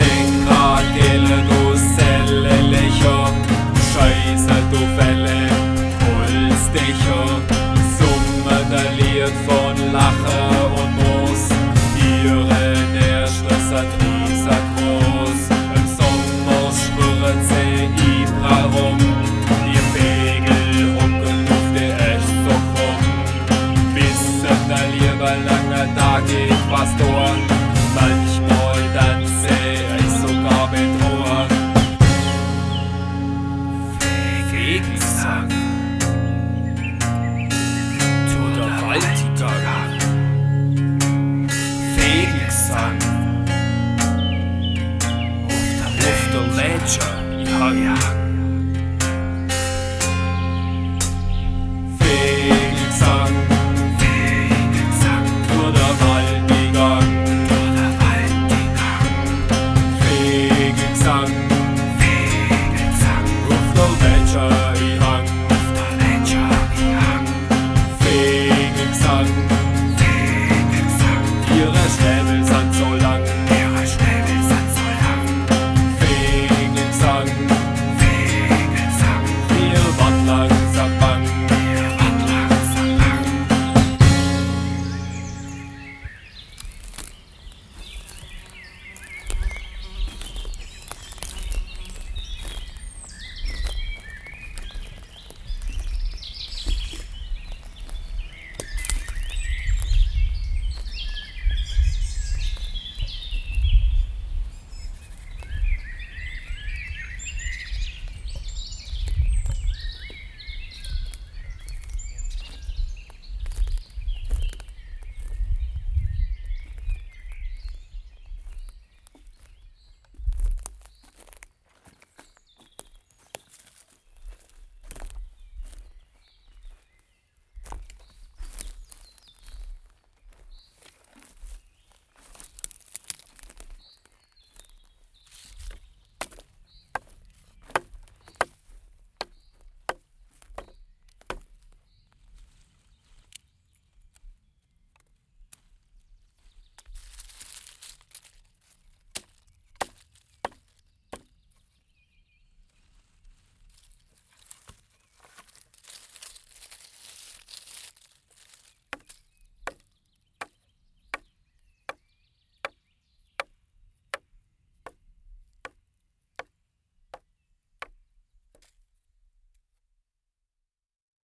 Denker, Gelle, du Sellelächer, Scheiße, du Fälle, Holzdächer, Summe der Lied von Lache und Moos, ihre Nächte sind riesengroß, im Sommer schwirren sie Ibra rum, ihr Pegel hucken auf die echt so krumm, bis in der Liebe lange da geht was durch, manchmal dann seh ich sogar mit Ruhe. Fegelsang zu der Waltiger, Fegelsang auf der Lätscher, ja. Fegelsang, Fegelsang zu der Waltiger, Fegelsang.